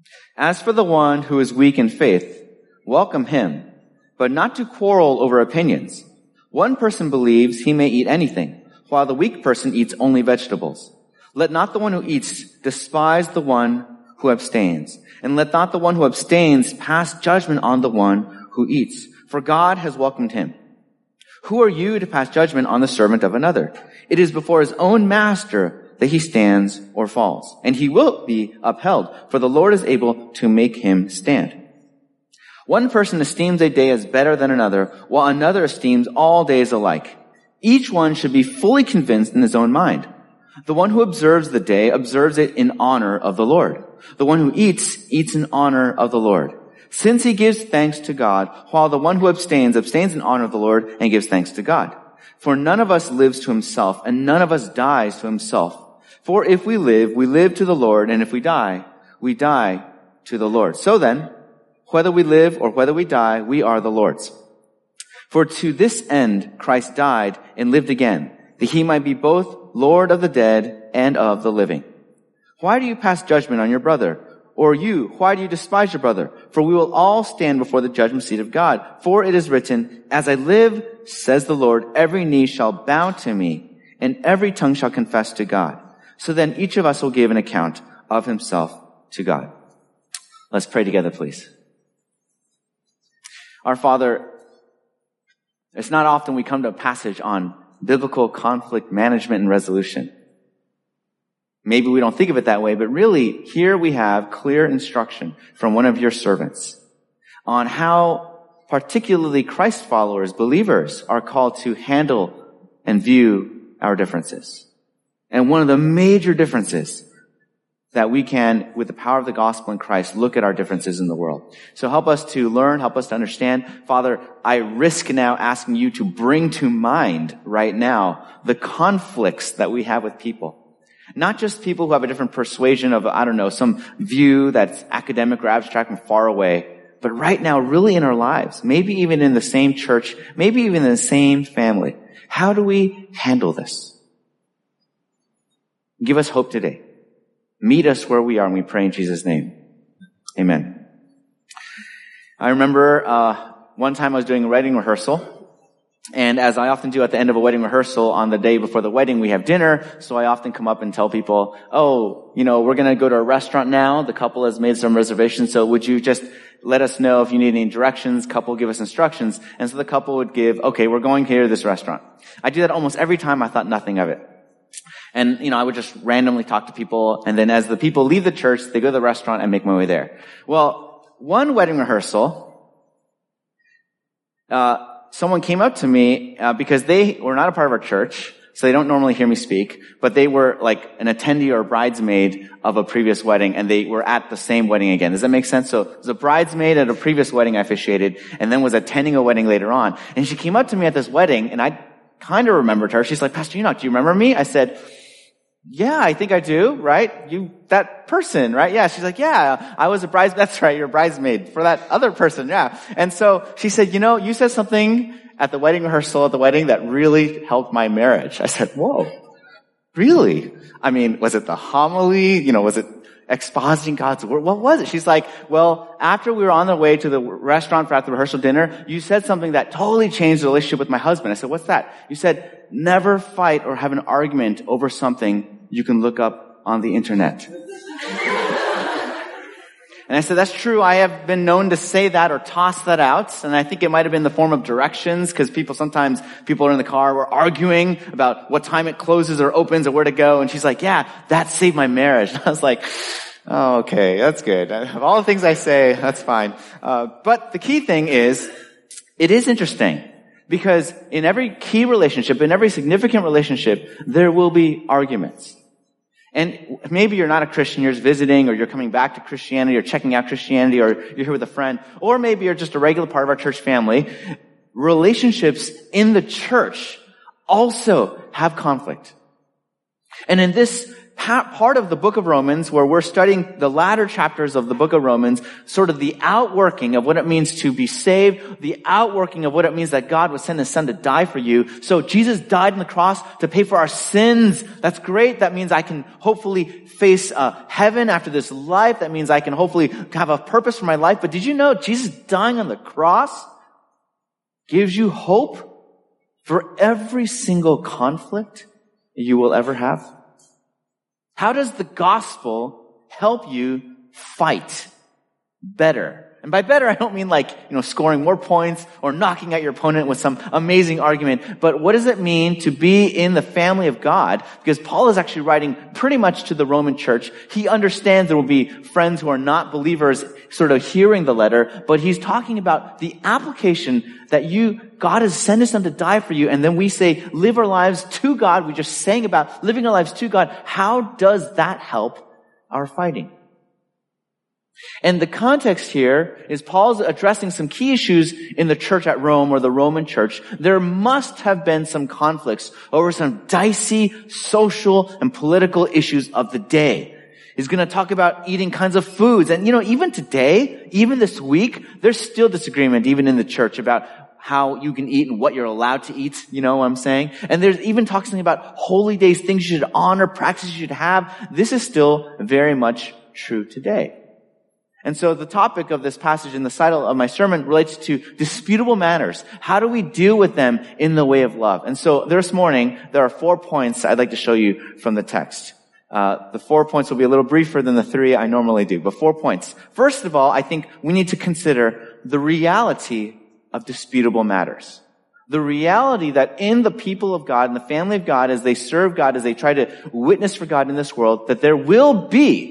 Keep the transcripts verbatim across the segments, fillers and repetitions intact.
As for the one who is weak in faith, welcome him, but not to quarrel over opinions. One person believes he may eat anything, while the weak person eats only vegetables. Let not the one who eats despise the one who abstains, and let not the one who abstains pass judgment on the one who eats, for God has welcomed him. Who are you to pass judgment on the servant of another? It is before his own master that he stands or falls, and he will be upheld, for the Lord is able to make him stand. One person esteems a day as better than another, while another esteems all days alike. Each one should be fully convinced in his own mind. The one who observes the day observes it in honor of the Lord. The one who eats, eats in honor of the Lord, since he gives thanks to God, while the one who abstains, abstains in honor of the Lord and gives thanks to God. For none of us lives to himself, and none of us dies to himself. For if we live, we live to the Lord, and if we die, we die to the Lord. So then, whether we live or whether we die, we are the Lord's. For to this end Christ died and lived again, that he might be both Lord of the dead and of the living. Why do you pass judgment on your brother? Or you, why do you despise your brother? For we will all stand before the judgment seat of God. For it is written, as I live, says the Lord, every knee shall bow to me, and every tongue shall confess to God. So then each of us will give an account of himself to God. Let's pray together, please. Our Father, it's not often we come to a passage on biblical conflict management and resolution. Maybe we don't think of it that way, but really here we have clear instruction from one of your servants on how particularly Christ followers, believers, are called to handle and view our differences. And one of the major differences that we can, with the power of the gospel in Christ, look at our differences in the world. So help us to learn, help us to understand. Father, I risk now asking you to bring to mind right now the conflicts that we have with people. Not just people who have a different persuasion of, I don't know, some view that's academic or abstract and far away, but right now, really in our lives, maybe even in the same church, maybe even in the same family. How do we handle this? Give us hope today. Meet us where we are, and we pray in Jesus' name. Amen. I remember uh one time I was doing a wedding rehearsal, and as I often do at the end of a wedding rehearsal on the day before the wedding, we have dinner, so I often come up and tell people, oh, you know, we're going to go to a restaurant now. The couple has made some reservations, so would you just let us know if you need any directions? Couple give us instructions. And so the couple would give, okay, we're going here to this restaurant. I do that almost every time. I thought nothing of it. And, you know, I would just randomly talk to people, and then as the people leave the church, they go to the restaurant and make my way there. Well, one wedding rehearsal, uh, someone came up to me, uh, because they were not a part of our church, so they don't normally hear me speak, but they were like an attendee or a bridesmaid of a previous wedding, and they were at the same wedding again. Does that make sense? So it was a bridesmaid at a previous wedding I officiated, and then was attending a wedding later on. And she came up to me at this wedding, and I kind of remembered her. She's like, Pastor Enoch, do you remember me? I said, yeah, I think I do, right? You, that person, right? Yeah. She's like, yeah, I was a bridesmaid. That's right. You're a bridesmaid for that other person. Yeah. And so she said, you know, you said something at the wedding rehearsal at the wedding that really helped my marriage. I said, whoa, really? I mean, was it the homily? You know, was it expositing God's word? What was it? She's like, well, after we were on the way to the restaurant for after the rehearsal dinner, you said something that totally changed the relationship with my husband. I said, what's that? You said, never fight or have an argument over something you can look up on the internet. And I said, that's true. I have been known to say that or toss that out. And I think it might have been the form of directions, because people, sometimes people are in the car, we're arguing about what time it closes or opens or where to go. And she's like, yeah, that saved my marriage. And I was like, oh, okay, that's good. Of all the things I say, that's fine. Uh, but the key thing is, it is interesting, because in every key relationship, in every significant relationship, there will be arguments. And maybe you're not a Christian, you're just visiting, or you're coming back to Christianity, or checking out Christianity, or you're here with a friend, or maybe you're just a regular part of our church family. Relationships in the church also have conflict. And in this pa- part of the book of Romans where we're studying the latter chapters of the book of Romans, sort of the outworking of what it means to be saved, the outworking of what it means that God would send his son to die for you. So Jesus died on the cross to pay for our sins. That's great. That means I can hopefully face uh, heaven after this life. That means I can hopefully have a purpose for my life. But did you know Jesus dying on the cross gives you hope for every single conflict you will ever have? How does the gospel help you fight better? And by better, I don't mean like, you know, scoring more points or knocking out your opponent with some amazing argument. But what does it mean to be in the family of God? Because Paul is actually writing pretty much to the Roman church. He understands there will be friends who are not believers sort of hearing the letter, but he's talking about the application that you, God has sent his son to die for you. And then we say, live our lives to God. We just sang about living our lives to God. How does that help our fighting? And the context here is Paul's addressing some key issues in the church at Rome or the Roman church. There must have been some conflicts over some dicey social and political issues of the day. He's going to talk about eating kinds of foods. And you know, even today, even this week, there's still disagreement even in the church about how you can eat and what you're allowed to eat. You know what I'm saying? And there's even talking about holy days, things you should honor, practices you should have. This is still very much true today. And so the topic of this passage in the title of my sermon relates to disputable matters. How do we deal with them in the way of love? And so this morning, there are four points I'd like to show you from the text. Uh, the four points will be a little briefer than the three I normally do, but four points. First of all, I think we need to consider the reality of disputable matters. The reality that in the people of God, in the family of God, as they serve God, as they try to witness for God in this world, that there will be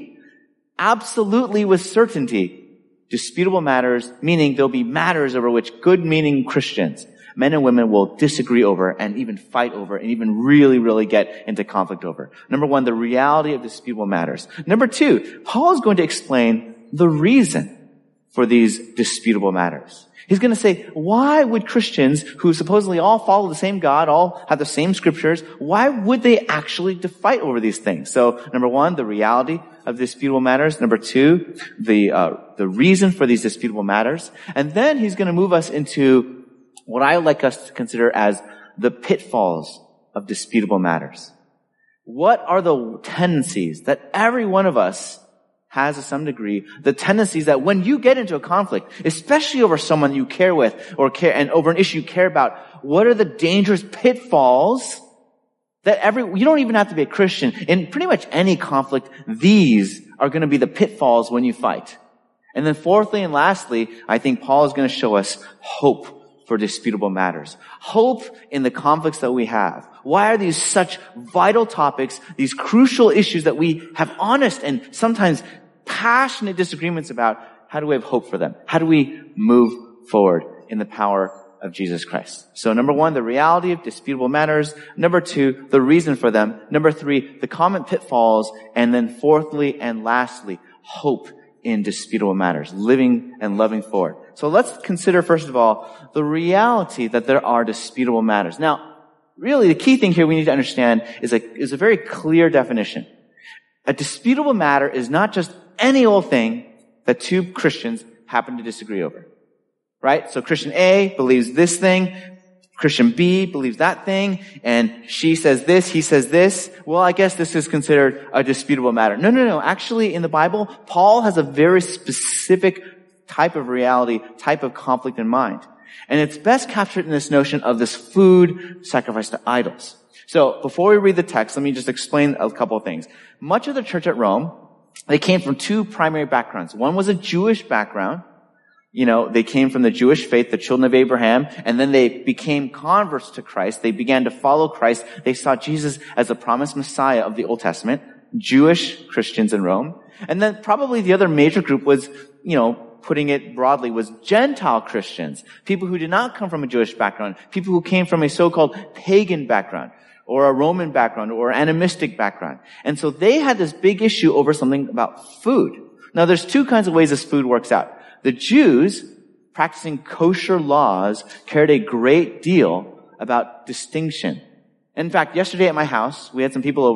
absolutely with certainty disputable matters, meaning there'll be matters over which good-meaning Christians, men and women, will disagree over and even fight over and even really, really get into conflict over. Number one, the reality of disputable matters. Number two, Paul is going to explain the reason for these disputable matters. He's going to say, why would Christians who supposedly all follow the same God, all have the same scriptures, why would they actually fight over these things? So, number one, the reality of disputable matters. Number two, the uh, the reason for these disputable matters. And then he's going to move us into what I would like us to consider as the pitfalls of disputable matters. What are the tendencies that every one of us has to some degree, the tendencies that when you get into a conflict, especially over someone you care with or care, and over an issue you care about, what are the dangerous pitfalls that every, you don't even have to be a Christian. In pretty much any conflict, these are going to be the pitfalls when you fight. And then fourthly and lastly, I think Paul is going to show us hope for disputable matters. Hope in the conflicts that we have. Why are these such vital topics, these crucial issues that we have honest and sometimes passionate disagreements about? How do we have hope for them? How do we move forward in the power of Jesus Christ? So number one, the reality of disputable matters. Number two, the reason for them. Number three, the common pitfalls. And then fourthly and lastly, hope in disputable matters, living and loving forward. So let's consider, first of all, the reality that there are disputable matters. Now, really, the key thing here we need to understand is a, is a very clear definition. A disputable matter is not just any old thing that two Christians happen to disagree over. Right? So Christian A believes this thing, Christian B believes that thing, and she says this, he says this. Well, I guess this is considered a disputable matter. No, no, no. Actually, in the Bible, Paul has a very specific type of reality, type of conflict in mind. And it's best captured in this notion of this food sacrificed to idols. So before we read the text, let me just explain a couple of things. Much of the church at Rome, they came from two primary backgrounds. One was a Jewish background. You know, they came from the Jewish faith, the children of Abraham, and then they became converts to Christ. They began to follow Christ. They saw Jesus as the promised Messiah of the Old Testament, Jewish Christians in Rome. And then probably the other major group was, you know, putting it broadly, was Gentile Christians, people who did not come from a Jewish background, people who came from a so-called pagan background, or a Roman background, or animistic background. And so they had this big issue over something about food. Now, there's two kinds of ways this food works out. The Jews, practicing kosher laws, cared a great deal about distinction. In fact, yesterday at my house, we had some people over,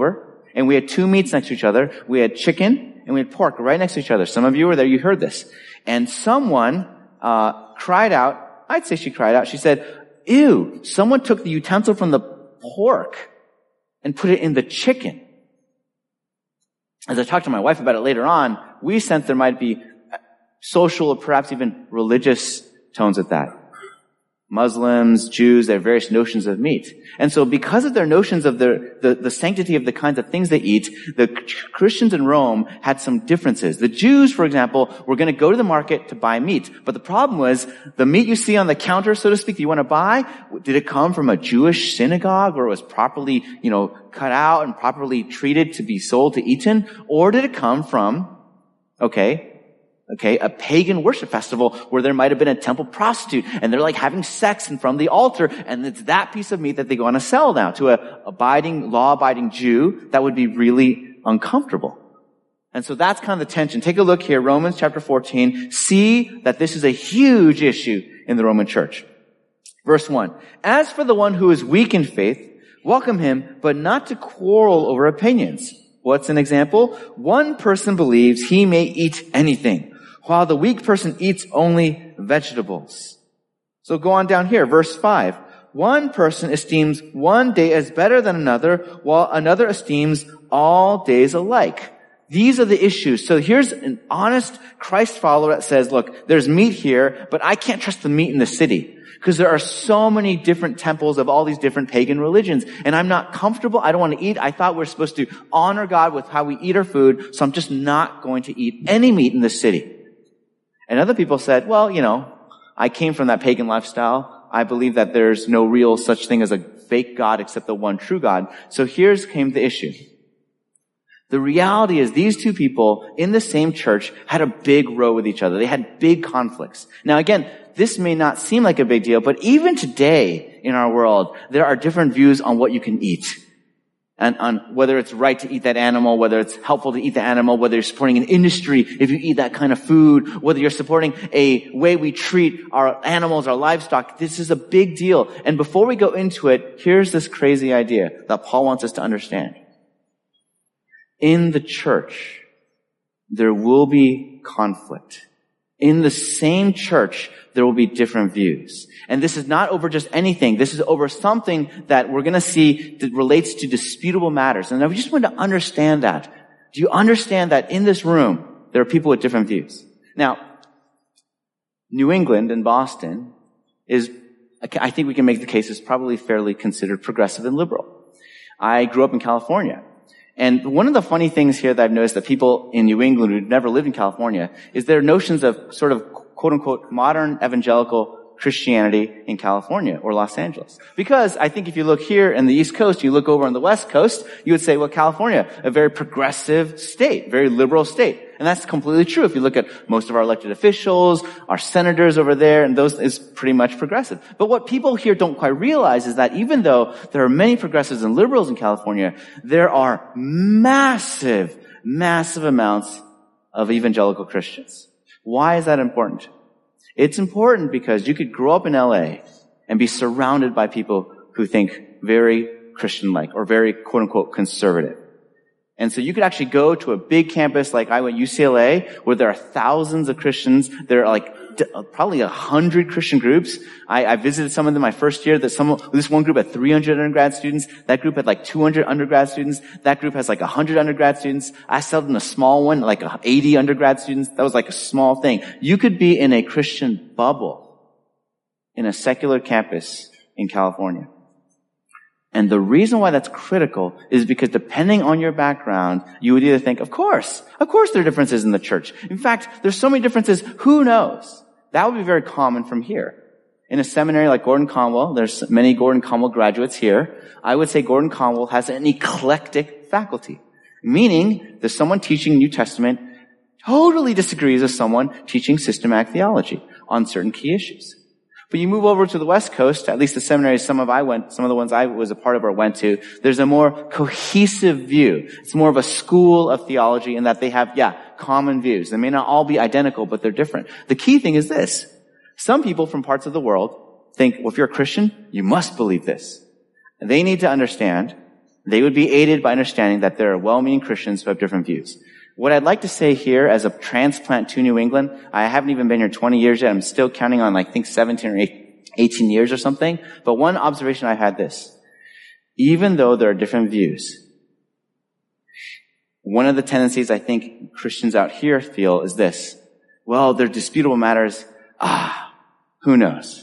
And we had two meats next to each other. We had chicken and we had pork right next to each other. Some of you were there, you heard this. And someone uh cried out, I'd say she cried out, she said, ew, someone took the utensil from the pork and put it in the chicken. As I talked to my wife about it later on, we sensed there might be social or perhaps even religious tones with that. Muslims, Jews, they have various notions of meat. And so because of their notions of the, the, the sanctity of the kinds of things they eat, the Christians in Rome had some differences. The Jews, for example, were going to go to the market to buy meat. But the problem was, the meat you see on the counter, so to speak, that you want to buy, did it come from a Jewish synagogue where it was properly, you know, cut out and properly treated to be sold to eaten? Or did it come from, okay, Okay, a pagan worship festival where there might have been a temple prostitute and they're like having sex in front of the altar, and it's that piece of meat that they want to sell now to a abiding, law-abiding Jew. That would be really uncomfortable. And so that's kind of the tension. Take a look here, Romans chapter fourteen. See that this is a huge issue in the Roman church. Verse one, as for the one who is weak in faith, welcome him, but not to quarrel over opinions. What's an example? One person believes he may eat anything, while the weak person eats only vegetables. So go on down here, verse five. One person esteems one day as better than another, while another esteems all days alike. These are the issues. So here's an honest Christ follower that says, look, there's meat here, but I can't trust the meat in the city. Because there are so many different temples of all these different pagan religions. And I'm not comfortable. I don't want to eat. I thought we're supposed to honor God with how we eat our food. So I'm just not going to eat any meat in the city. And other people said, well, you know, I came from that pagan lifestyle. I believe that there's no real such thing as a fake God except the one true God. So here's came the issue. The reality is these two people in the same church had a big row with each other. They had big conflicts. Now again, this may not seem like a big deal, but even today in our world, there are different views on what you can eat. And on whether it's right to eat that animal, whether it's helpful to eat the animal, whether you're supporting an industry if you eat that kind of food, whether you're supporting a way we treat our animals, our livestock. This is a big deal. And before we go into it, here's this crazy idea that Paul wants us to understand. In the church, there will be conflict. In the same church, there will be different views. And this is not over just anything. This is over something that we're going to see that relates to disputable matters. And I just want to understand that. Do you understand that in this room, there are people with different views? Now, New England and Boston is, I think we can make the case, is probably fairly considered progressive and liberal. I grew up in California. And one of the funny things here that I've noticed that people in New England who've never lived in California is their notions of sort of quote-unquote modern evangelical Christianity in California or Los Angeles. Because I think if you look here in the East Coast, you look over on the West Coast, you would say, well, California, a very progressive state, very liberal state. And that's completely true. If you look at most of our elected officials, our senators over there, and those is pretty much progressive. But what people here don't quite realize is that even though there are many progressives and liberals in California, there are massive, massive amounts of evangelical Christians. Why is that important? It's important because you could grow up in L A and be surrounded by people who think very Christian-like or very quote-unquote conservative. And so you could actually go to a big campus like I went U C L A where there are thousands of Christians. There are like probably a hundred Christian groups. I, I visited some of them my first year. That some, this one group had three hundred undergrad students. That group had like two hundred undergrad students. That group has like one hundred undergrad students. I settled in a small one, like eighty undergrad students. That was like a small thing. You could be in a Christian bubble in a secular campus in California. And the reason why that's critical is because depending on your background, you would either think, of course, of course there are differences in the church. In fact, there's so many differences, who knows? That would be very common from here. In a seminary like Gordon Conwell, there's many Gordon Conwell graduates here. I would say Gordon Conwell has an eclectic faculty, meaning there's someone teaching New Testament totally disagrees with someone teaching systematic theology on certain key issues. But you move over to the West Coast, at least the seminaries some of I went, some of the ones I was a part of or went to, there's a more cohesive view. It's more of a school of theology in that they have, yeah, common views. They may not all be identical, but they're different. The key thing is this. Some people from parts of the world think, well, if you're a Christian, you must believe this. And they need to understand They would be aided by understanding that there are well-meaning Christians who have different views. What I'd like to say here as a transplant to New England, I haven't even been here twenty years yet. I'm still counting on, like, I think seventeen or eighteen years or something. But one observation I've had this. Even though there are different views, one of the tendencies I think Christians out here feel is this. Well, they're disputable matters. Ah, who knows?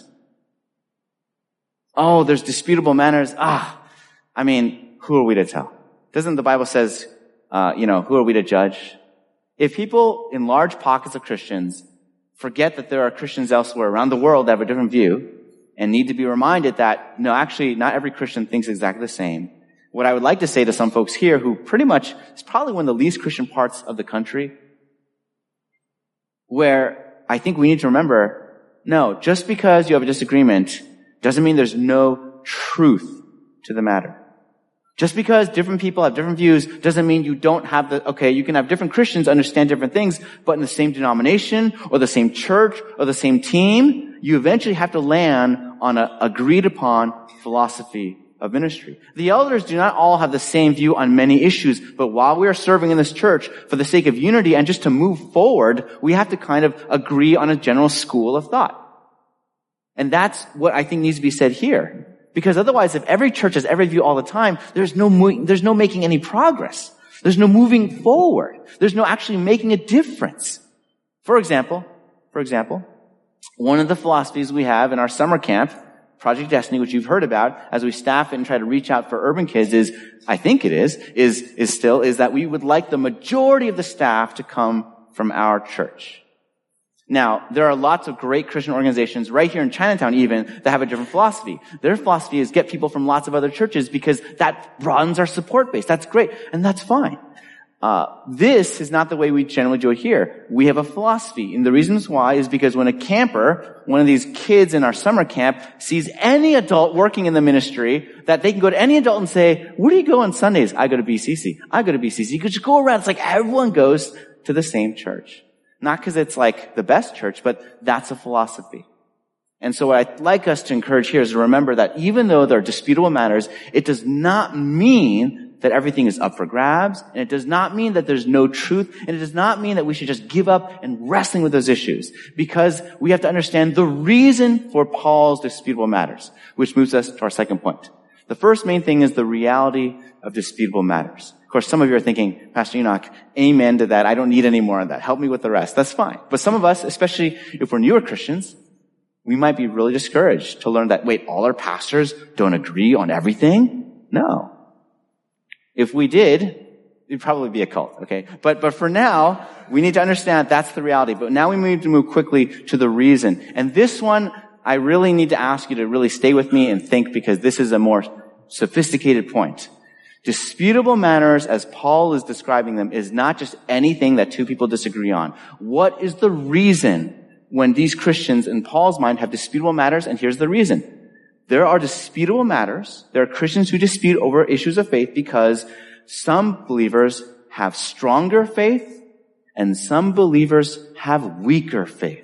Oh, there's disputable matters. Ah, I mean, who are we to tell? Doesn't the Bible says, uh, you know, who are we to judge? If people in large pockets of Christians forget that there are Christians elsewhere around the world that have a different view and need to be reminded that, no, actually, not every Christian thinks exactly the same. What I would like to say to some folks here who pretty much is probably one of the least Christian parts of the country, where I think we need to remember, no, just because you have a disagreement doesn't mean there's no truth to the matter. Just because different people have different views doesn't mean you don't have the, okay, you can have different Christians understand different things, but in the same denomination or the same church or the same team, you eventually have to land on an agreed upon philosophy of ministry. The elders do not all have the same view on many issues, but while we are serving in this church for the sake of unity and just to move forward, we have to kind of agree on a general school of thought. And that's what I think needs to be said here. Because otherwise, if every church has every view all the time, there's no mo- there's no making any progress. There's no moving forward. There's no actually making a difference. For example, for example, one of the philosophies we have in our summer camp, Project Destiny, which you've heard about, as we staff it and try to reach out for urban kids is, I think it is, is, is still, is that we would like the majority of the staff to come from our church. Now, there are lots of great Christian organizations right here in Chinatown even that have a different philosophy. Their philosophy is get people from lots of other churches because that broadens our support base. That's great. And that's fine. Uh, this is not the way we generally do it here. We have a philosophy. And the reasons why is because when a camper, one of these kids in our summer camp, sees any adult working in the ministry, that they can go to any adult and say, where do you go on Sundays? I go to B C C. I go to B C C. You could just go around. It's like everyone goes to the same church. Not because it's like the best church, but that's a philosophy. And so what I'd like us to encourage here is to remember that even though there are disputable matters, it does not mean that everything is up for grabs, and it does not mean that there's no truth, and it does not mean that we should just give up and wrestling with those issues, because we have to understand the reason for Paul's disputable matters, which moves us to our second point. The first main thing is the reality of disputable matters. Of course, some of you are thinking, Pastor Enoch, amen to that. I don't need any more of that. Help me with the rest. That's fine. But some of us, especially if we're newer Christians, we might be really discouraged to learn that, wait, all our pastors don't agree on everything? No. If we did, it'd probably be a cult, okay? But, but for now, we need to understand that's the reality. But now we need to move quickly to the reason. And this one, I really need to ask you to really stay with me and think, because this is a more sophisticated point. Disputable matters, as Paul is describing them, is not just anything that two people disagree on. What is the reason when these Christians, in Paul's mind, have disputable matters? And here's the reason. There are disputable matters. There are Christians who dispute over issues of faith because some believers have stronger faith and some believers have weaker faith.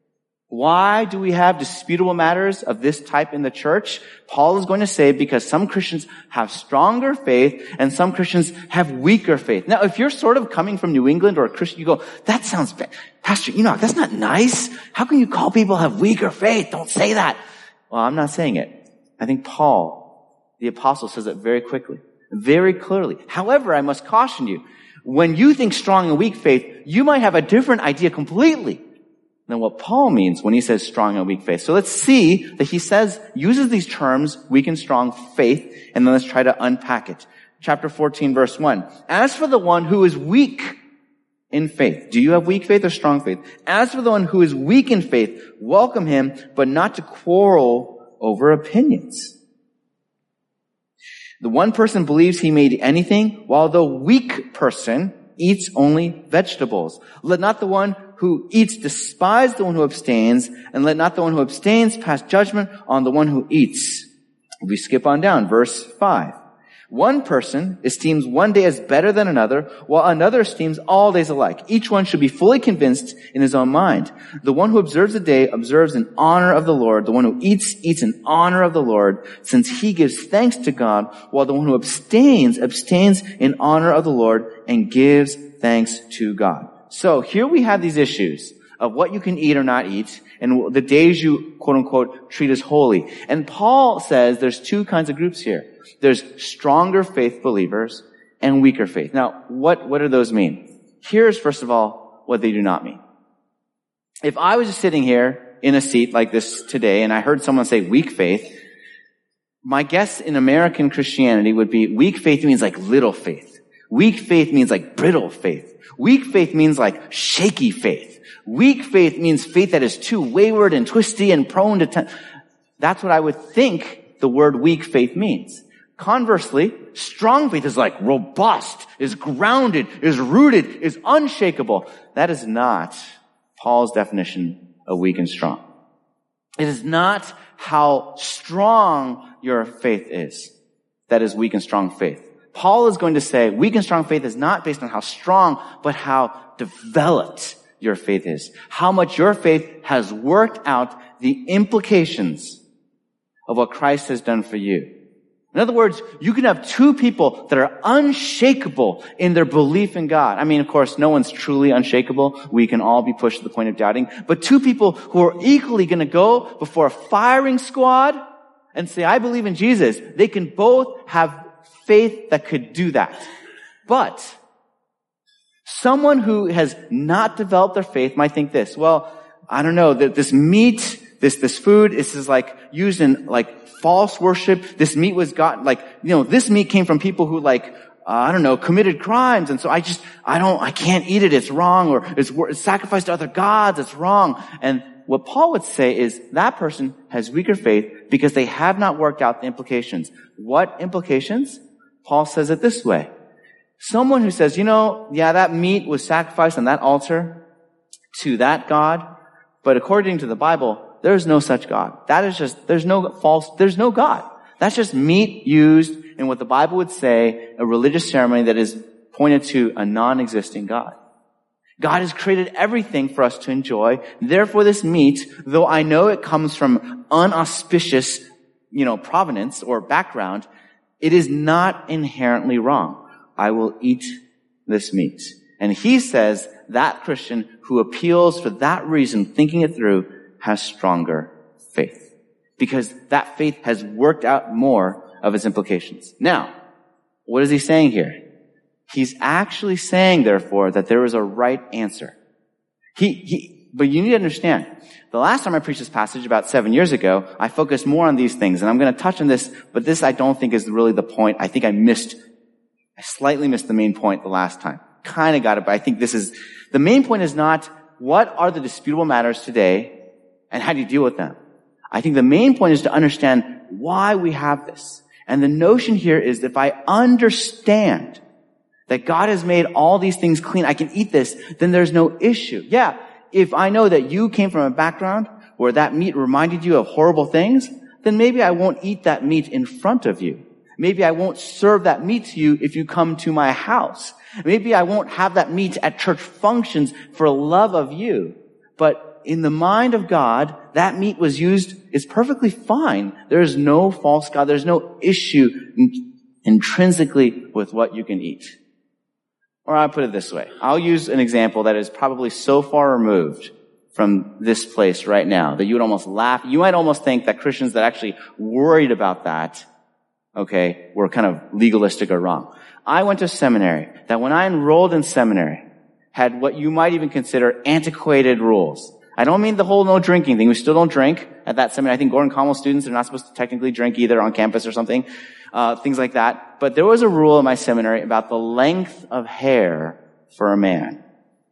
Why do we have disputable matters of this type in the church? Paul is going to say because some Christians have stronger faith and some Christians have weaker faith. Now, if you're sort of coming from New England or a Christian, you go, that sounds bad. Pastor Enoch, that's not nice. How can you call people have weaker faith? Don't say that. Well, I'm not saying it. I think Paul, the apostle, says it very quickly, very clearly. However, I must caution you, when you think strong and weak faith, you might have a different idea completely than what Paul means when he says strong and weak faith. So let's see that he says, uses these terms, weak and strong faith, and then let's try to unpack it. Chapter fourteen, verse one. As for the one who is weak in faith, do you have weak faith or strong faith? As for the one who is weak in faith, welcome him, but not to quarrel over opinions. The one person believes he may eat anything, while the weak person eats only vegetables. Let not the one who eats despise the one who abstains, and let not the one who abstains pass judgment on the one who eats. We skip on down, verse five. One person esteems one day as better than another, while another esteems all days alike. Each one should be fully convinced in his own mind. The one who observes the day observes in honor of the Lord. The one who eats, eats in honor of the Lord, since he gives thanks to God, while the one who abstains, abstains in honor of the Lord and gives thanks to God. So here we have these issues of what you can eat or not eat, and the days you, quote unquote, treat as holy. And Paul says there's two kinds of groups here. There's stronger faith believers and weaker faith. Now, what, what do those mean? Here's, first of all, what they do not mean. If I was just sitting here in a seat like this today and I heard someone say weak faith, my guess in American Christianity would be weak faith means like little faith. Weak faith means like brittle faith. Weak faith means like shaky faith. Weak faith means faith that is too wayward and twisty and prone to... Ten- That's what I would think the word weak faith means. Conversely, strong faith is like robust, is grounded, is rooted, is unshakable. That is not Paul's definition of weak and strong. It is not how strong your faith is that is weak and strong faith. Paul is going to say weak and strong faith is not based on how strong, but how developed your faith is. How much your faith has worked out the implications of what Christ has done for you. In other words, you can have two people that are unshakable in their belief in God. I mean, of course, no one's truly unshakable. We can all be pushed to the point of doubting. But two people who are equally going to go before a firing squad and say, I believe in Jesus, they can both have faith that could do that. But someone who has not developed their faith might think this, well, I don't know, that this meat, this, this food, this is like used in like false worship. This meat was got like, you know, this meat came from people who like, uh, I don't know, committed crimes. And so I just, I don't, I can't eat it. It's wrong. Or it's, it's sacrificed to other gods. It's wrong. And what Paul would say is that person has weaker faith because they have not worked out the implications. What implications? Paul says it this way. Someone who says, you know, yeah, that meat was sacrificed on that altar to that God, but according to the Bible, there is no such God. That is just, there's no false, there's no God. That's just meat used in what the Bible would say, a religious ceremony that is pointed to a non-existing God. God has created everything for us to enjoy. Therefore, this meat, though I know it comes from unauspicious, you know, provenance or background, it is not inherently wrong. I will eat this meat. And he says that Christian who appeals for that reason, thinking it through, has stronger faith. Because that faith has worked out more of its implications. Now, what is he saying here? He's actually saying, therefore, that there is a right answer. He, he, but you need to understand, the last time I preached this passage about seven years ago, I focused more on these things, and I'm going to touch on this, but this I don't think is really the point. I think I missed, I slightly missed the main point the last time. Kind of got it, but I think this is, the main point is not what are the disputable matters today, and how do you deal with them? I think the main point is to understand why we have this. And the notion here is that if I understand that God has made all these things clean, I can eat this, then there's no issue. Yeah, if I know that you came from a background where that meat reminded you of horrible things, then maybe I won't eat that meat in front of you. Maybe I won't serve that meat to you if you come to my house. Maybe I won't have that meat at church functions for love of you. But in the mind of God, that meat was used, is perfectly fine. There is no false God. There's no issue intrinsically with what you can eat. Or I'll put it this way. I'll use an example that is probably so far removed from this place right now that you would almost laugh. You might almost think that Christians that actually worried about that, okay, were kind of legalistic or wrong. I went to seminary that when I enrolled in seminary had what you might even consider antiquated rules. I don't mean the whole no drinking thing. We still don't drink at that seminary. I think Gordon Conwell students are not supposed to technically drink either on campus or something, uh, things like that. But there was a rule in my seminary about the length of hair for a man.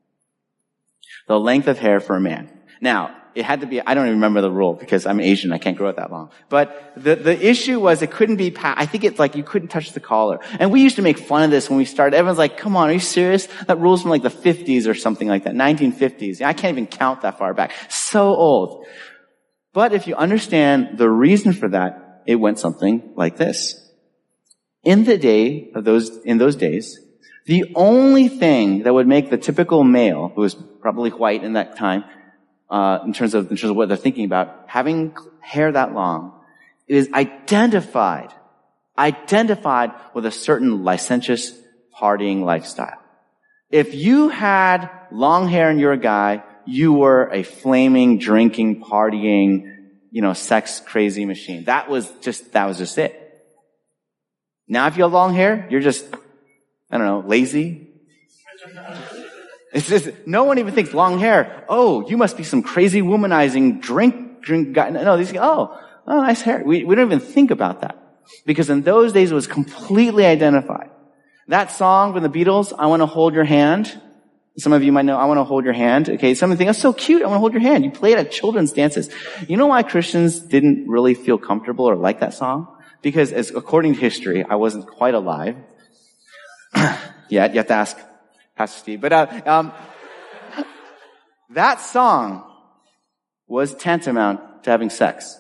The length of hair for a man. Now, it had to be, I don't even remember the rule because I'm Asian, I can't grow it that long. But the, the issue was it couldn't be, I think it's like you couldn't touch the collar. And we used to make fun of this when we started. Everyone's like, come on, are you serious? That rule's from like the fifties or something like that, nineteen fifties. I can't even count that far back. So old. But if you understand the reason for that, it went something like this. In the day of those, in those days, the only thing that would make the typical male, who was probably white in that time, uh, in terms of, in terms of what they're thinking about, having hair that long, is identified, identified with a certain licentious partying lifestyle. If you had long hair and you're a guy, you were a flaming, drinking, partying, you know, sex crazy machine. That was just, that was just it. Now if you have long hair, you're just, I don't know, lazy. It's just, no one even thinks long hair. Oh, you must be some crazy womanizing drink, drink guy. No, these, oh, oh, nice hair. We, we don't even think about that. Because in those days it was completely identified. That song from the Beatles, I Want to Hold Your Hand. Some of you might know, I Want to Hold Your Hand. Okay, some of you think, that's so cute, I want to hold your hand. You play it at children's dances. You know why Christians didn't really feel comfortable or like that song? Because as according to history, I wasn't quite alive. Yeah, you have to ask Pastor Steve. But uh, um, that song was tantamount to having sex.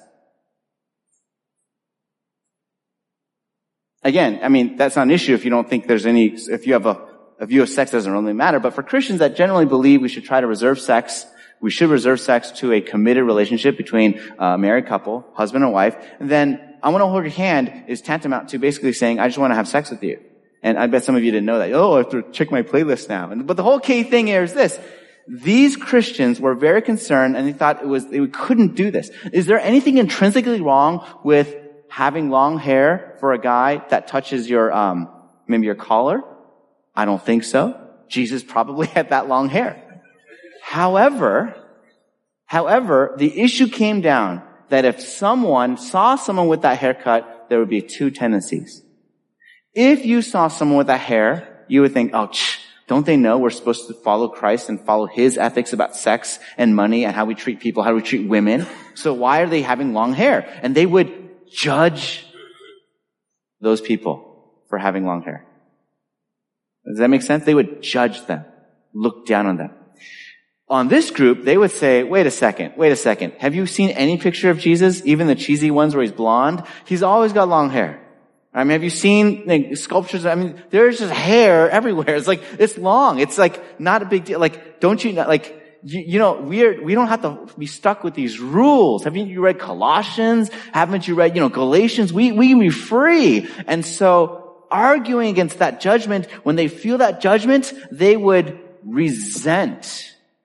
Again, I mean, that's not an issue if you don't think there's any, if you have a, a view of sex doesn't really matter. But for Christians that generally believe we should try to reserve sex, we should reserve sex to a committed relationship between a married couple, husband and wife, and then I want to hold your hand is tantamount to basically saying, I just want to have sex with you. And I bet some of you didn't know that. Oh, I have to check my playlist now. And, but the whole key thing here is this. These Christians were very concerned and they thought it was, they couldn't do this. Is there anything intrinsically wrong with having long hair for a guy that touches your, um, maybe your collar? I don't think so. Jesus probably had that long hair. However, however, the issue came down that if someone saw someone with that haircut, there would be two tendencies. If you saw someone with that hair, you would think, oh, tch, don't they know we're supposed to follow Christ and follow His ethics about sex and money and how we treat people, how we treat women? So why are they having long hair? And they would judge those people for having long hair. Does that make sense? They would judge them, look down on them. On this group, they would say, wait a second, wait a second. Have you seen any picture of Jesus? Even the cheesy ones where he's blonde? He's always got long hair. I mean, have you seen like, sculptures? I mean, there's just hair everywhere. It's like, it's long. It's like not a big deal. Like, don't you, like, you, you know, we're, we don't have to be stuck with these rules. Haven't you read Colossians? Haven't you read, you know, Galatians? We, we can be free. And so arguing against that judgment, when they feel that judgment, they would resent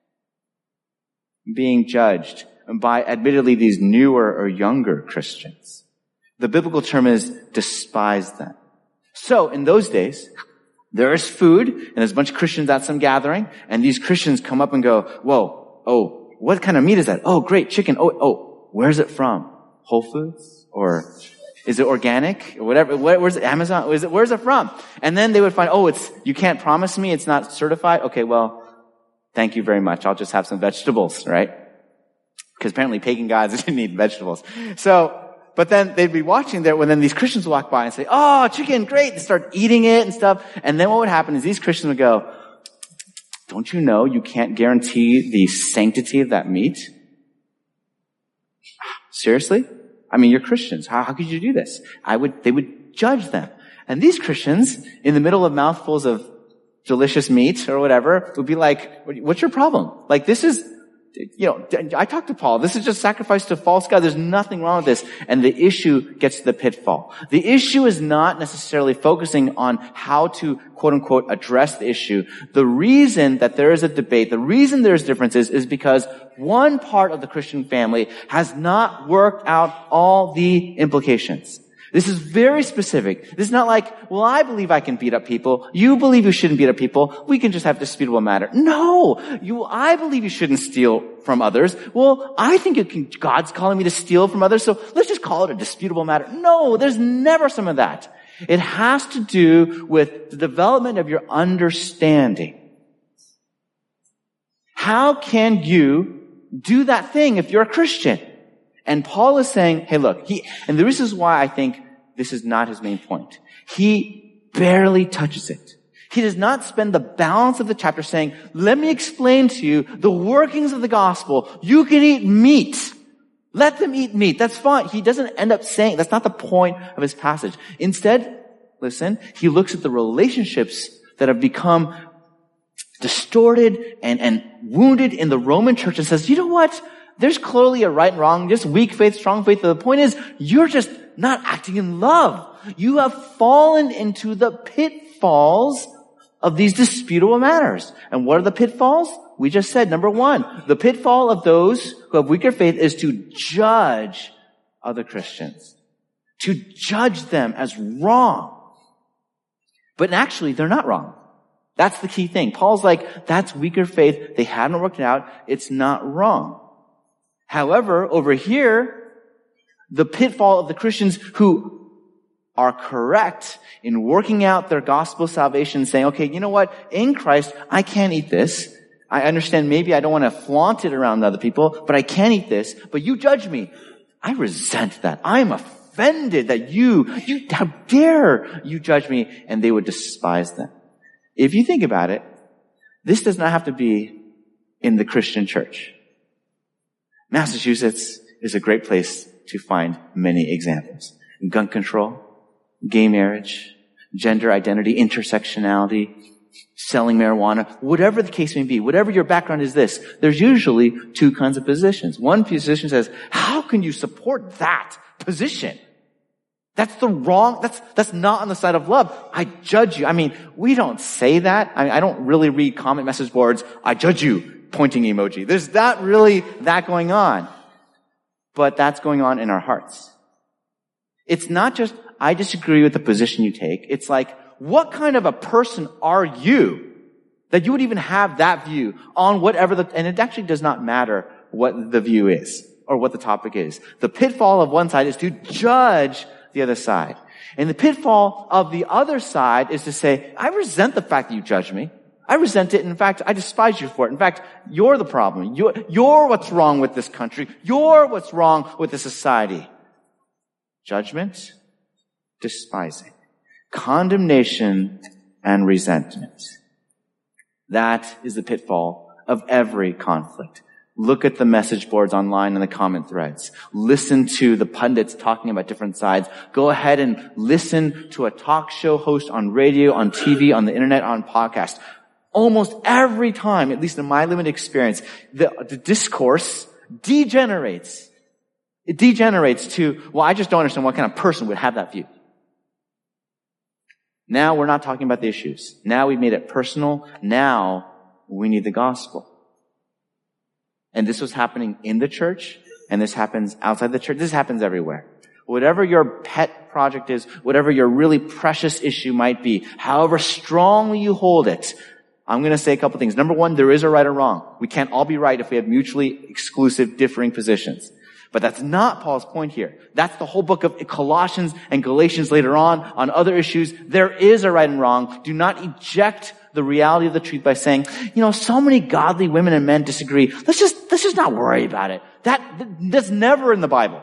being judged by admittedly these newer or younger Christians. The biblical term is despise them. So in those days, there is food and there's a bunch of Christians at some gathering and these Christians come up and go, whoa, oh, what kind of meat is that? Oh, great, chicken. Oh, oh, where's it from? Whole Foods? Or is it organic? Or whatever. Where, where's it? Amazon? Is it, where's it from? And then they would find, oh, it's, you can't promise me it's not certified? Okay, well, thank you very much. I'll just have some vegetables, right? Because apparently pagan gods didn't eat vegetables. So, but then they'd be watching there when then these Christians would walk by and say, oh, chicken, great. They start eating it and stuff. And then what would happen is these Christians would go, don't you know you can't guarantee the sanctity of that meat? Seriously? I mean, you're Christians. How, how could you do this? I would, they would judge them. And these Christians, in the middle of mouthfuls of delicious meat or whatever, would be like, what's your problem? Like, this is, you know, I talked to Paul. This is just sacrifice to false God. There's nothing wrong with this. And the issue gets to the pitfall. The issue is not necessarily focusing on how to, quote unquote, address the issue. The reason that there is a debate, the reason there's differences is because one part of the Christian family has not worked out all the implications. This is very specific. This is not like, well, I believe I can beat up people. You believe you shouldn't beat up people. We can just have disputable matter. No! You, I believe you shouldn't steal from others. Well, I think it can, God's calling me to steal from others, so let's just call it a disputable matter. No, there's never some of that. It has to do with the development of your understanding. How can you do that thing if you're a Christian? And Paul is saying, hey, look, he, and this is why I think this is not his main point. He barely touches it. He does not spend the balance of the chapter saying, let me explain to you the workings of the gospel. You can eat meat. Let them eat meat. That's fine. He doesn't end up saying, that's not the point of his passage. Instead, listen, he looks at the relationships that have become distorted and, and wounded in the Roman church and says, you know what? There's clearly a right and wrong, just weak faith, strong faith. The point is, you're just not acting in love. You have fallen into the pitfalls of these disputable matters. And what are the pitfalls? We just said, number one, the pitfall of those who have weaker faith is to judge other Christians, to judge them as wrong. But actually, they're not wrong. That's the key thing. Paul's like, that's weaker faith. They haven't worked it out. It's not wrong. However, over here, the pitfall of the Christians who are correct in working out their gospel salvation, saying, okay, you know what? In Christ, I can't eat this. I understand maybe I don't want to flaunt it around other people, but I can't eat this. But you judge me. I resent that. I am offended that you, you, how dare you judge me? And they would despise them. If you think about it, this does not have to be in the Christian church. Massachusetts is a great place to find many examples. Gun control, gay marriage, gender identity, intersectionality, selling marijuana, whatever the case may be, whatever your background is this, there's usually two kinds of positions. One position says, how can you support that position? That's the wrong, that's, that's not on the side of love. I judge you. I mean, we don't say that. I, I don't really read comment message boards. I judge you, pointing emoji. There's not really that going on. But that's going on in our hearts. It's not just, I disagree with the position you take. It's like, what kind of a person are you that you would even have that view on whatever the, and it actually does not matter what the view is or what the topic is. The pitfall of one side is to judge the other side. And the pitfall of the other side is to say, I resent the fact that you judge me. I resent it. In fact, I despise you for it. In fact, you're the problem. You're, you're what's wrong with this country. You're what's wrong with the society. Judgment, despising, condemnation, and resentment. That is the pitfall of every conflict. Look at the message boards online and the comment threads. Listen to the pundits talking about different sides. Go ahead and listen to a talk show host on radio, on T V, on the internet, on podcast. Almost every time, at least in my limited experience, the, the discourse degenerates. It degenerates to, well, I just don't understand what kind of person would have that view. Now we're not talking about the issues. Now we've made it personal. Now we need the gospel. And this was happening in the church, and this happens outside the church. This happens everywhere. Whatever your pet project is, whatever your really precious issue might be, however strongly you hold it, I'm going to say a couple things. Number one, there is a right or wrong. We can't all be right if we have mutually exclusive, differing positions. But that's not Paul's point here. That's the whole book of Colossians and Galatians later on, on other issues. There is a right and wrong. Do not eject the reality of the truth by saying, you know, so many godly women and men disagree. Let's just, let's just not worry about it. That, that's never in the Bible.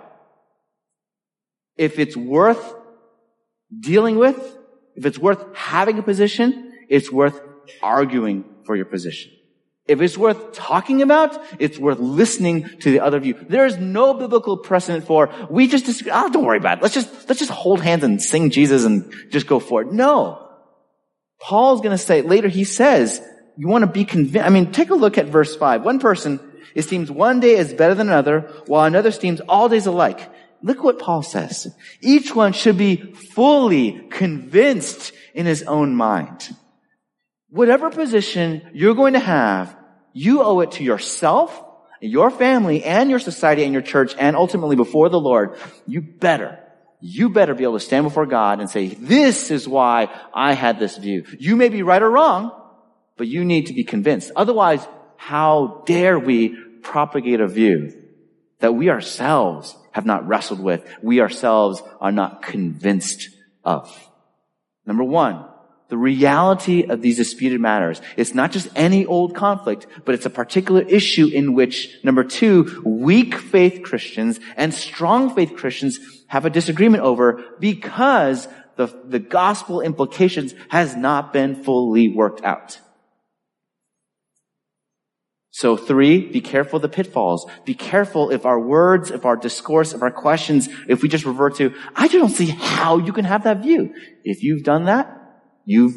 If it's worth dealing with, if it's worth having a position, it's worth arguing for your position. If it's worth talking about, it's worth listening to the other view. There is no biblical precedent for, we just disagree. Oh, don't worry about it. Let's just, let's just hold hands and sing Jesus and just go for it. No. Paul's going to say, later he says, you want to be convinced. I mean, take a look at verse five. One person esteems one day as better than another, while another esteems all days alike. Look what Paul says. Each one should be fully convinced in his own mind. Whatever position you're going to have, you owe it to yourself, your family, and your society and your church, and ultimately before the Lord. You better, you better be able to stand before God and say, this is why I had this view. You may be right or wrong, but you need to be convinced. Otherwise, how dare we propagate a view that we ourselves have not wrestled with, we ourselves are not convinced of? Number one, the reality of these disputed matters. It's not just any old conflict, but it's a particular issue in which, number two, weak faith Christians and strong faith Christians have a disagreement over because the, the gospel implications has not been fully worked out. So three, be careful of the pitfalls. Be careful if our words, if our discourse, if our questions, if we just revert to, I just don't see how you can have that view. If you've done that, you've,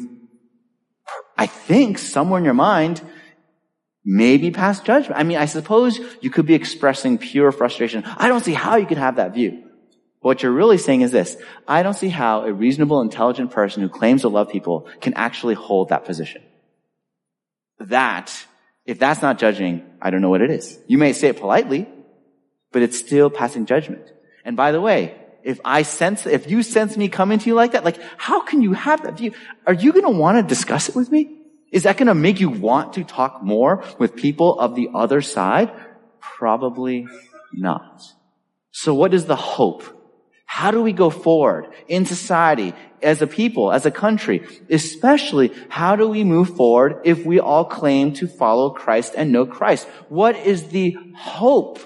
I think, somewhere in your mind, maybe passed judgment. I mean, I suppose you could be expressing pure frustration. I don't see how you could have that view. What you're really saying is this: I don't see how a reasonable, intelligent person who claims to love people can actually hold that position. That, if that's not judging, I don't know what it is. You may say it politely, but it's still passing judgment. And by the way, if I sense, if you sense me coming to you like that, like, how can you have that view? Are you going to want to discuss it with me? Is that going to make you want to talk more with people of the other side? Probably not. So what is the hope? How do we go forward in society, as a people, as a country? Especially, how do we move forward if we all claim to follow Christ and know Christ? What is the hope?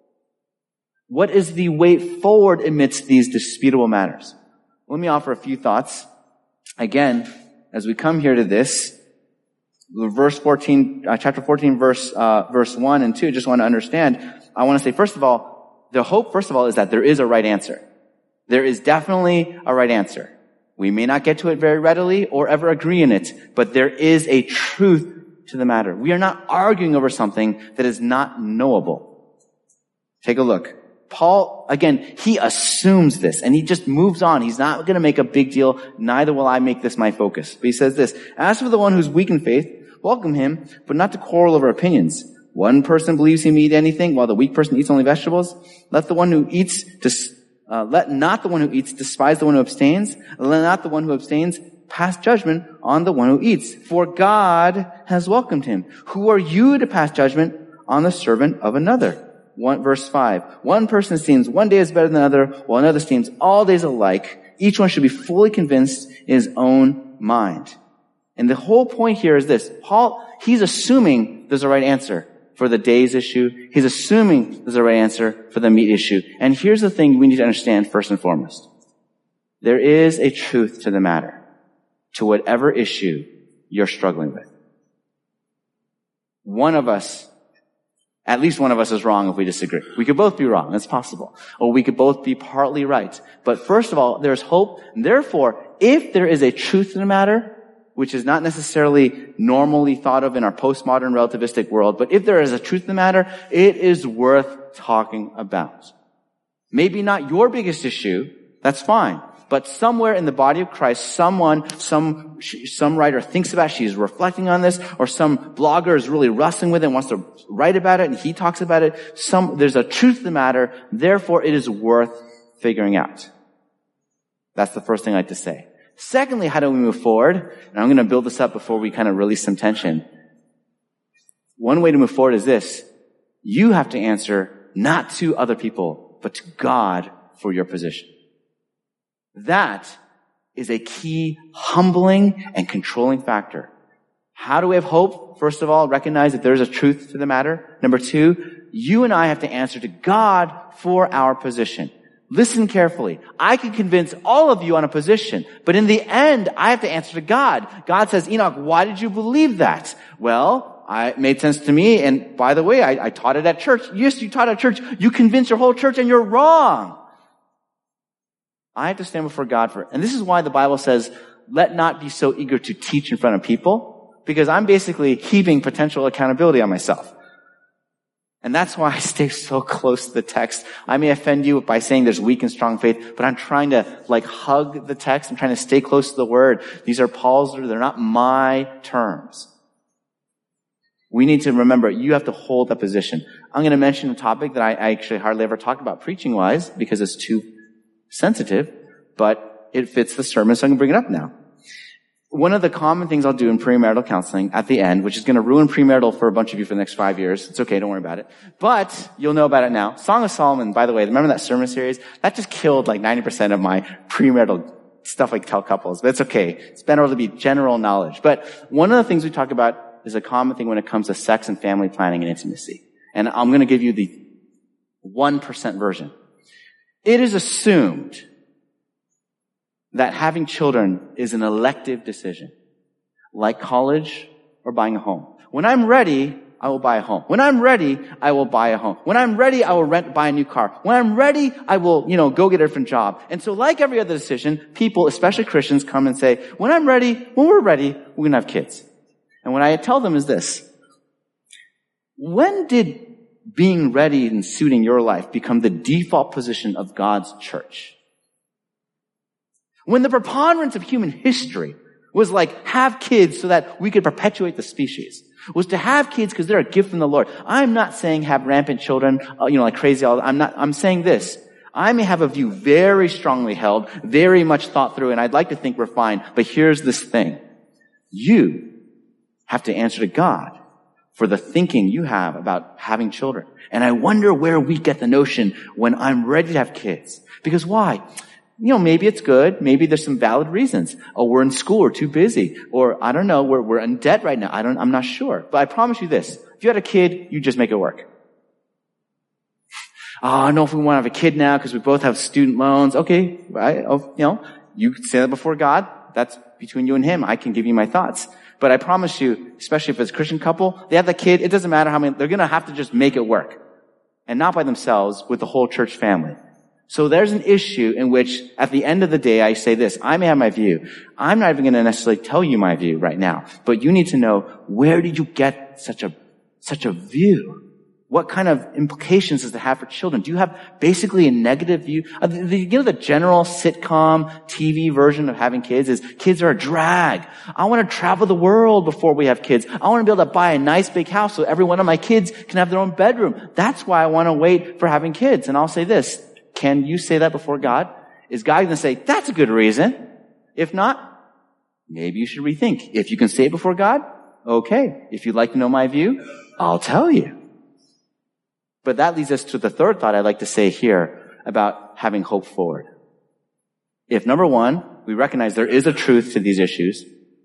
What is the way forward amidst these disputable matters? Let me offer a few thoughts. Again, as we come here to this, verse fourteen, uh, chapter fourteen, verse, uh, verse one and two, just want to understand. I want to say, first of all, the hope, first of all, is that there is a right answer. There is definitely a right answer. We may not get to it very readily or ever agree in it, but there is a truth to the matter. We are not arguing over something that is not knowable. Take a look. Paul, again, he assumes this and he just moves on. He's not going to make a big deal. Neither will I make this my focus. But he says this: as for the one who's weak in faith, welcome him, but not to quarrel over opinions. One person believes he may eat anything, while the weak person eats only vegetables. Let the one who eats dis- uh, let not the one who eats despise the one who abstains. Let not the one who abstains pass judgment on the one who eats, for God has welcomed him. Who are you to pass judgment on the servant of another? One, verse five. One person esteems one day is better than another, while another esteems all days alike. Each one should be fully convinced in his own mind. And the whole point here is this: Paul, he's assuming there's a right answer for the days issue. He's assuming there's a right answer for the meat issue. And here's the thing we need to understand first and foremost. There is a truth to the matter, to whatever issue you're struggling with. One of us, at least one of us is wrong if we disagree. We could both be wrong. That's possible. Or we could both be partly right. But first of all, there's hope. And therefore, if there is a truth to the matter, which is not necessarily normally thought of in our postmodern relativistic world, but if there is a truth to the matter, it is worth talking about. Maybe not your biggest issue, that's fine. But somewhere in the body of Christ, someone, some, some writer thinks about it, she's reflecting on this, or some blogger is really wrestling with it and wants to write about it, and he talks about it. Some, there's a truth to the matter, therefore it is worth figuring out. That's the first thing I'd like to say. Secondly, how do we move forward? And I'm going to build this up before we kind of release some tension. One way to move forward is this: you have to answer not to other people, but to God for your position. That is a key humbling and controlling factor. How do we have hope? First of all, recognize that there's a truth to the matter. Number two, you and I have to answer to God for our position. Listen carefully. I can convince all of you on a position, but in the end, I have to answer to God. God says, Enoch, why did you believe that? Well, I, it made sense to me, and by the way, I, I taught it at church. Yes, you taught at church. You convinced your whole church, and you're wrong. I have to stand before God for it. And this is why the Bible says, let not be so eager to teach in front of people, because I'm basically heaping potential accountability on myself. And that's why I stay so close to the text. I may offend you by saying there's weak and strong faith, but I'm trying to like hug the text. I'm trying to stay close to the word. These are Paul's, they're not my terms. We need to remember, you have to hold that position. I'm going to mention a topic that I, I actually hardly ever talk about preaching-wise because it's too sensitive, but it fits the sermon, so I'm going to bring it up now. One of the common things I'll do in premarital counseling at the end, which is going to ruin premarital for a bunch of you for the next five years. It's okay, don't worry about it. But you'll know about it now. Song of Solomon, by the way, remember that sermon series? That just killed like ninety percent of my premarital stuff I tell couples. But it's okay. It's better to be general knowledge. But one of the things we talk about is a common thing when it comes to sex and family planning and intimacy. And I'm going to give you the one percent version. It is assumed that having children is an elective decision, like college or buying a home. When I'm ready, I will buy a home. When I'm ready, I will buy a home. When I'm ready, I will rent, buy a new car. When I'm ready, I will, you know, go get a different job. And so like every other decision, people, especially Christians, come and say, when I'm ready, when we're ready, we're going to have kids. And what I tell them is this. When did being ready and suiting your life become the default position of God's church? When the preponderance of human history was like, have kids so that we could perpetuate the species, was to have kids because they're a gift from the Lord. I'm not saying have rampant children, uh, you know, like crazy. All, I'm not, I'm saying this. I may have a view very strongly held, very much thought through, and I'd like to think we're fine, but here's this thing. You have to answer to God for the thinking you have about having children. And I wonder where we get the notion when I'm ready to have kids. Because why? You know, maybe it's good. Maybe there's some valid reasons. Oh, we're in school. We're too busy. Or, I don't know, we're, we're in debt right now. I don't, I'm not sure. But I promise you this. If you had a kid, you just make it work. Oh, I don't know if we want to have a kid now because we both have student loans. Okay, right? Oh, you know, you say that before God. That's between you and Him. I can give you my thoughts. But I promise you, especially if it's a Christian couple, they have the kid. It doesn't matter how many, they're going to have to just make it work. And not by themselves, with the whole church family. So there's an issue in which, at the end of the day, I say this. I may have my view. I'm not even going to necessarily tell you my view right now. But you need to know, where did you get such a, such a view? What kind of implications does it have for children? Do you have basically a negative view? Uh, the, the, you know, the general sitcom T V version of having kids is kids are a drag. I want to travel the world before we have kids. I want to be able to buy a nice big house so every one of my kids can have their own bedroom. That's why I want to wait for having kids. And I'll say this. Can you say that before God? Is God going to say, that's a good reason? If not, maybe you should rethink. If you can say it before God, okay. If you'd like to know my view, I'll tell you. But that leads us to the third thought I'd like to say here about having hope forward. If number one, we recognize there is a truth to these issues.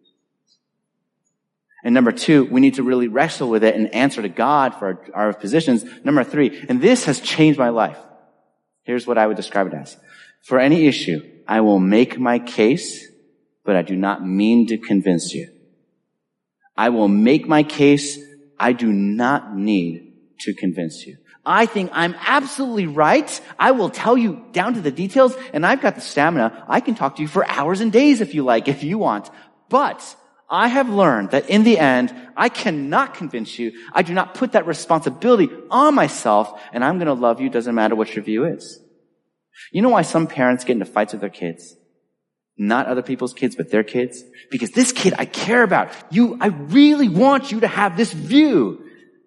And number two, we need to really wrestle with it and answer to God for our, our positions. Number three, and this has changed my life. Here's what I would describe it as. For any issue, I will make my case, but I do not mean to convince you. I will make my case. I do not need to convince you. I think I'm absolutely right. I will tell you down to the details, and I've got the stamina. I can talk to you for hours and days if you like, if you want. But I have learned that in the end, I cannot convince you. I do not put that responsibility on myself, and I'm going to love you. Doesn't matter what your view is. You know why some parents get into fights with their kids? Not other people's kids, but their kids? Because this kid I care about. You, I really want you to have this view.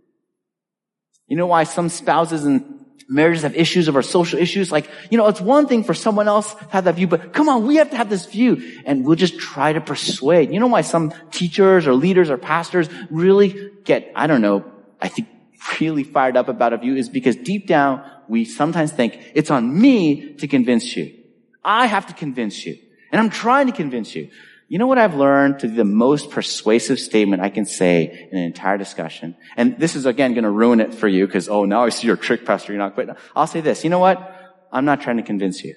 You know why some spouses and marriages have issues over social issues? Like, you know, it's one thing for someone else to have that view, but come on, we have to have this view. And we'll just try to persuade. You know why some teachers or leaders or pastors really get, I don't know, I think really fired up about a view is because deep down, we sometimes think it's on me to convince you. I have to convince you. And I'm trying to convince you. You know what I've learned to be the most persuasive statement I can say in an entire discussion? And this is, again, going to ruin it for you because, oh, now I see your trick, Pastor Enoch. But I'll say this. You know what? I'm not trying to convince you.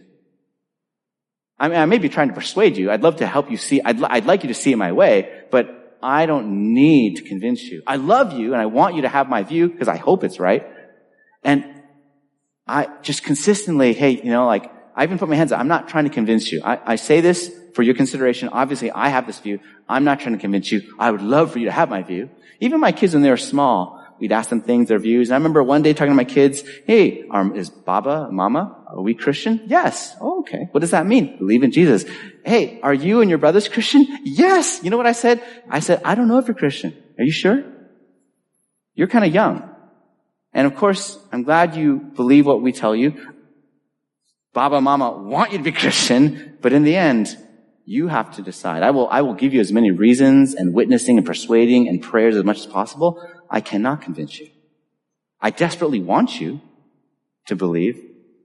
I mean, I may be trying to persuade you. I'd love to help you see. I'd, I'd like you to see it my way, but I don't need to convince you. I love you and I want you to have my view because I hope it's right. And I just consistently, hey, you know, like, I even put my hands up. I'm not trying to convince you. I, I say this for your consideration. Obviously, I have this view. I'm not trying to convince you. I would love for you to have my view. Even my kids, when they were small, we'd ask them things, their views. And I remember one day talking to my kids, hey, um, is Baba, Mama, are we Christian? Yes. Oh, okay. What does that mean? Believe in Jesus. Hey, are you and your brothers Christian? Yes. You know what I said? I said, I don't know if you're Christian. Are you sure? You're kind of young. And of course, I'm glad you believe what we tell you. Baba, Mama want you to be Christian, but in the end, you have to decide. I will, I will give you as many reasons and witnessing and persuading and prayers as much as possible. I cannot convince you. I desperately want you to believe,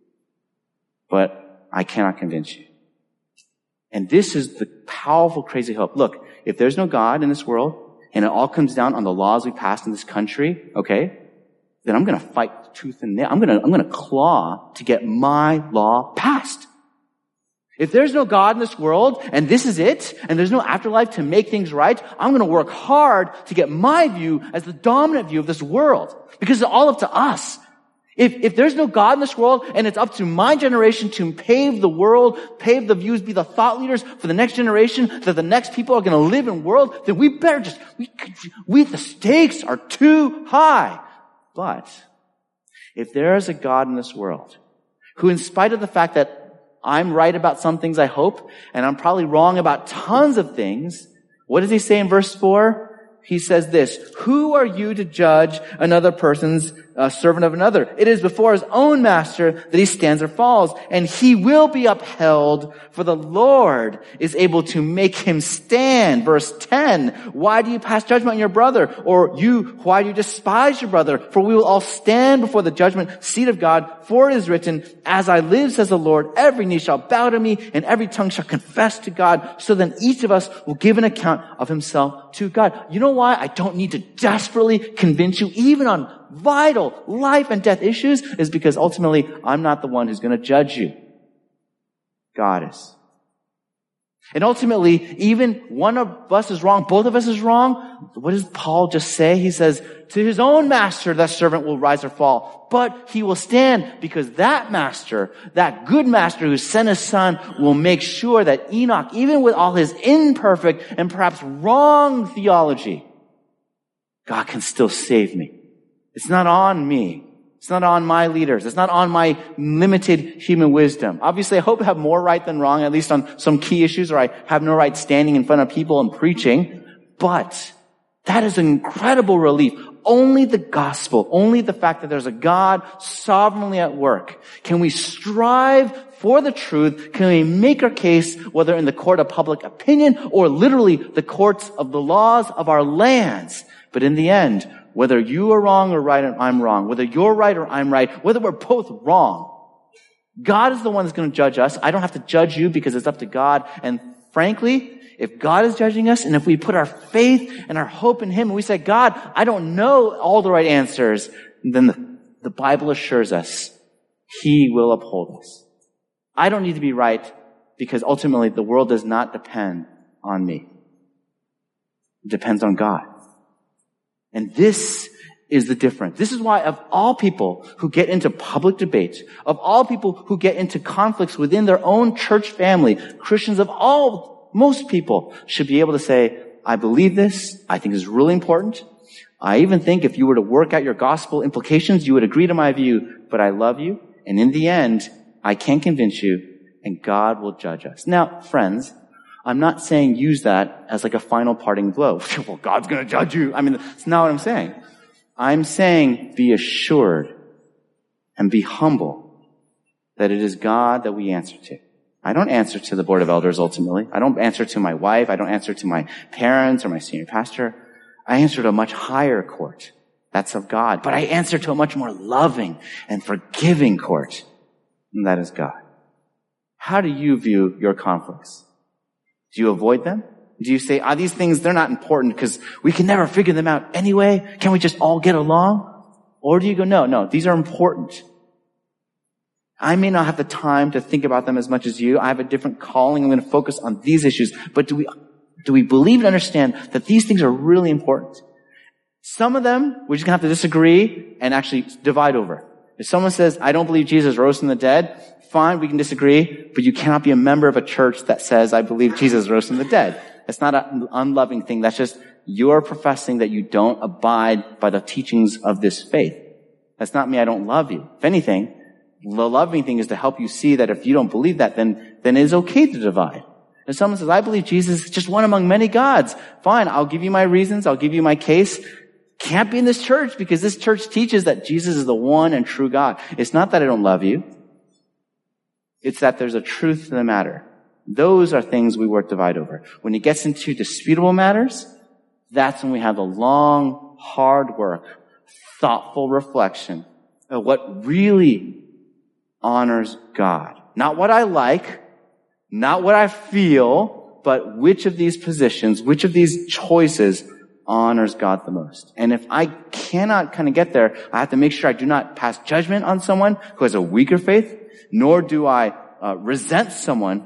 but I cannot convince you. And this is the powerful, crazy hope. Look, if there's no God in this world, and it all comes down on the laws we passed in this country, okay, then I'm going to fight tooth and nail. I'm going to, I'm going to claw to get my law passed. If there's no God in this world, and this is it, and there's no afterlife to make things right, I'm going to work hard to get my view as the dominant view of this world. Because it's all up to us. If, if there's no God in this world, and it's up to my generation to pave the world, pave the views, be the thought leaders for the next generation, that the next people are going to live in the world, then we better just, we, we, the stakes are too high. But, if there is a God in this world, who in spite of the fact that I'm right about some things, I hope, and I'm probably wrong about tons of things, what does he say in verse four? He says this, who are you to judge another person's uh, servant of another? It is before his own master that he stands or falls, and he will be upheld, for the Lord is able to make him stand. Verse ten, why do you pass judgment on your brother? Or you, why do you despise your brother? For we will all stand before the judgment seat of God, for it is written, as I live, says the Lord, every knee shall bow to me, and every tongue shall confess to God. So then each of us will give an account of himself to God. You know why I don't need to desperately convince you, even on vital life and death issues, is because ultimately I'm not the one who's going to judge you. God is. And ultimately, even one of us is wrong, both of us is wrong. What does Paul just say? He says, to his own master, that servant will rise or fall, but he will stand, because that master, that good master who sent his son, will make sure that Enoch, even with all his imperfect and perhaps wrong theology, God can still save me. It's not on me. It's not on my leaders. It's not on my limited human wisdom. Obviously, I hope I have more right than wrong, at least on some key issues, or I have no right standing in front of people and preaching. But that is an incredible relief. Only the gospel, only the fact that there's a God sovereignly at work. Can we strive for the truth? Can we make our case, whether in the court of public opinion or literally the courts of the laws of our lands? But in the end, whether you are wrong or right and I'm wrong, whether you're right or I'm right, whether we're both wrong, God is the one that's going to judge us. I don't have to judge you, because it's up to God. And frankly, if God is judging us, and if we put our faith and our hope in him, and we say, God, I don't know all the right answers, then the, the Bible assures us he will uphold us. I don't need to be right, because ultimately the world does not depend on me. It depends on God. And this is the difference. This is why, of all people who get into public debate, of all people who get into conflicts within their own church family, Christians of all, most people should be able to say, I believe this. I think this is really important. I even think if you were to work out your gospel implications, you would agree to my view, but I love you. And in the end, I can't convince you, and God will judge us. Now, friends, I'm not saying use that as like a final parting blow. Well, God's going to judge you. I mean, that's not what I'm saying. I'm saying be assured and be humble that it is God that we answer to. I don't answer to the board of elders ultimately. I don't answer to my wife. I don't answer to my parents or my senior pastor. I answer to a much higher court. That's of God. But I answer to a much more loving and forgiving court. And that is God. How do you view your conflicts? Do you avoid them? Do you say, ah, these things, they're not important because we can never figure them out anyway? Can we just all get along? Or do you go, no, no, these are important. I may not have the time to think about them as much as you. I have a different calling. I'm going to focus on these issues. But do we, do we believe and understand that these things are really important? Some of them, we're just going to have to disagree and actually divide over. If someone says, I don't believe Jesus rose from the dead, fine, we can disagree, but you cannot be a member of a church that says, I believe Jesus rose from the dead. It's not an unloving thing. That's just you're professing that you don't abide by the teachings of this faith. That's not me, I don't love you. If anything, the loving thing is to help you see that if you don't believe that, then, then it is okay to divide. If someone says, I believe Jesus is just one among many gods, fine, I'll give you my reasons, I'll give you my case. Can't be in this church because this church teaches that Jesus is the one and true God. It's not that I don't love you. It's that there's a truth to the matter. Those are things we work divide over. When it gets into disputable matters, that's when we have the long, hard work, thoughtful reflection of what really honors God. Not what I like, not what I feel, but which of these positions, which of these choices honors God the most. And if I cannot kind of get there, I have to make sure I do not pass judgment on someone who has a weaker faith, nor do I uh, resent someone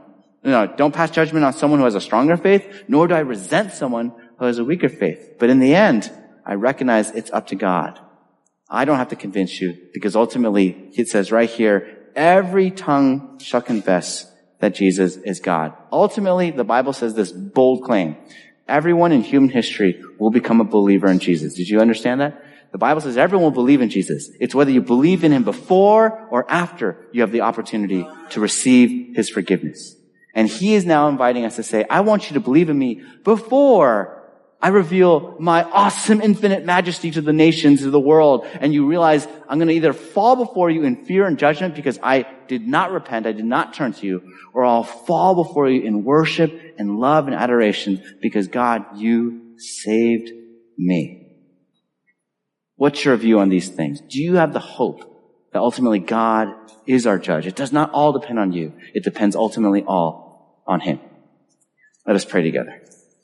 no, don't pass judgment on someone who has a stronger faith, nor do I resent someone who has a weaker faith. But in the end, I recognize it's up to God. I don't have to convince you, because ultimately, it says right here, every tongue shall confess that Jesus is God. Ultimately, the Bible says this bold claim. Everyone in human history will become a believer in Jesus. Did you understand that? The Bible says everyone will believe in Jesus. It's whether you believe in him before or after you have the opportunity to receive his forgiveness. And he is now inviting us to say, I want you to believe in me before I reveal my awesome infinite majesty to the nations, to the world, and you realize I'm going to either fall before you in fear and judgment because I did not repent, I did not turn to you, or I'll fall before you in worship and love and adoration because, God, you saved me. What's your view on these things? Do you have the hope that ultimately God is our judge? It does not all depend on you. It depends ultimately all on him. Let us pray together.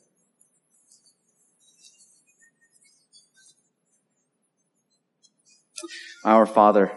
Our Father,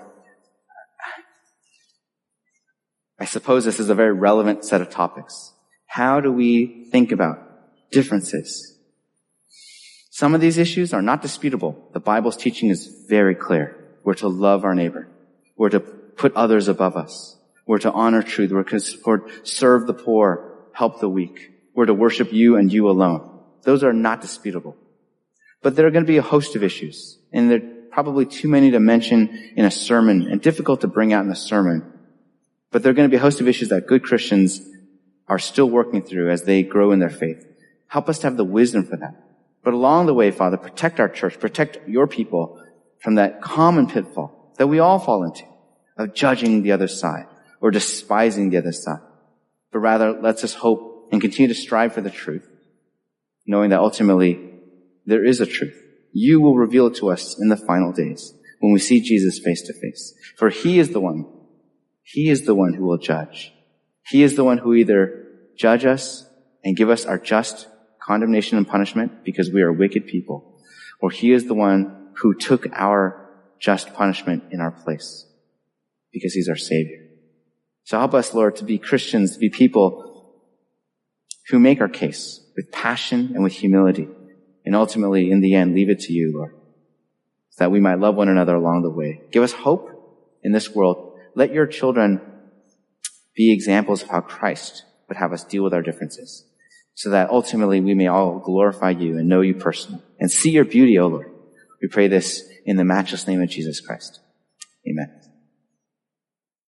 I suppose this is a very relevant set of topics. How do we think about differences? Some of these issues are not disputable. The Bible's teaching is very clear. We're to love our neighbor. We're to put others above us. We're to honor truth. We're to support, serve the poor, help the weak. We're to worship you and you alone. Those are not disputable. But there are going to be a host of issues, and they're probably too many to mention in a sermon and difficult to bring out in a sermon. But there are going to be a host of issues that good Christians are still working through as they grow in their faith. Help us to have the wisdom for that. But along the way, Father, protect our church, protect your people from that common pitfall that we all fall into of judging the other side or despising the other side. But rather, let's us hope and continue to strive for the truth, knowing that ultimately there is a truth. You will reveal it to us in the final days when we see Jesus face to face. For he is the one, he is the one who will judge. He is the one who either judge us and give us our just condemnation and punishment because we are wicked people, or he is the one who took our just punishment in our place because he's our Savior. So help us, Lord, to be Christians, to be people who make our case with passion and with humility. And ultimately, in the end, leave it to you, Lord, so that we might love one another along the way. Give us hope in this world. Let your children be examples of how Christ would have us deal with our differences, so that ultimately we may all glorify you and know you personally and see your beauty, O Lord. We pray this in the matchless name of Jesus Christ. Amen.